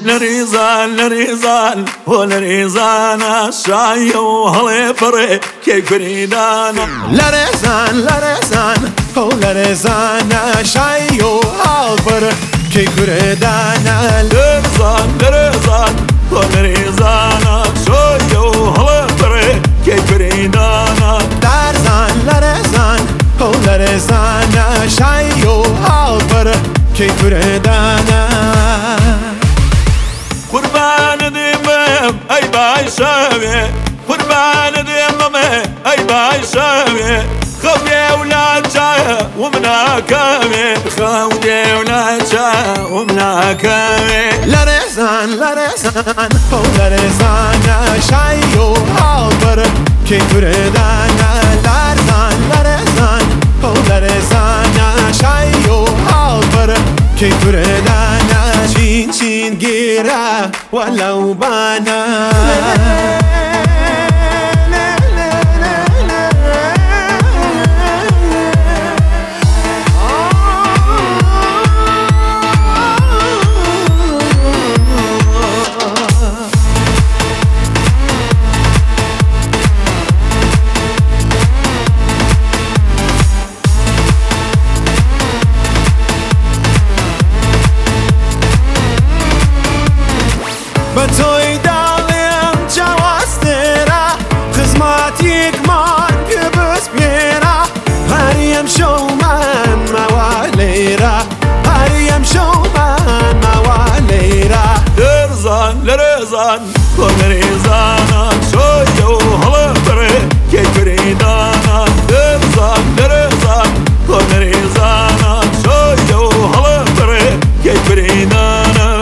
لريزان ولريزان شاي وهلي بري كي كريدانا لريزان ولريزان شاي وهلي بري كي كريدانا لريزان ولريزان شاي وهلي بري كي كريدانا لريزان ولريزان شاي وهلي بري كي كريدانا قربان ديمم اي باي شاوي قربان ديمم اي باي شاوي خوي ولا جا ومنا كامي خوي ولا جا ومنا كامي لريزان ولريزان شاي وهلي بري كي كريدانا لريزان ولريزان شاي وهلي بري كي كريدانا چین گیره ولو بانا بتوی دالیم جواسترا خدماتیک من پیبس بیرا هریم شومن موالیرا هریم شومن موالیرا لرزان ولريزان شوي وهلي بري كي كريدانا لرزان ولريزان شوي وهلي بري كي كريدانا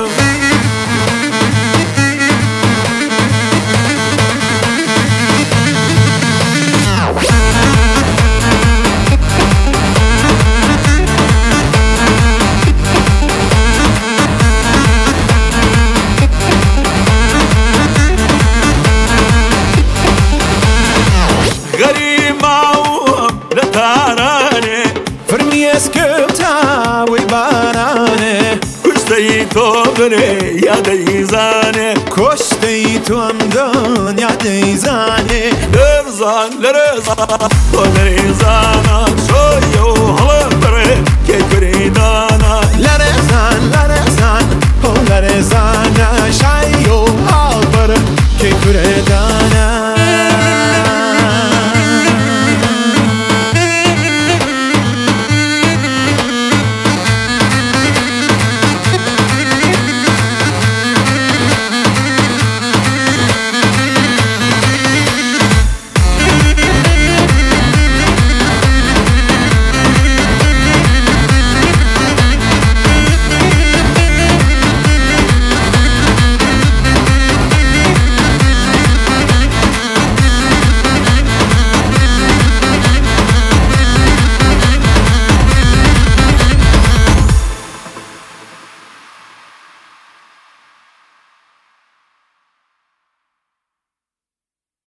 اسكوتا ويباناني كشتي توبري يا ديزاني كشتي تومدون يا ديزاني لرزان ولريزان شوي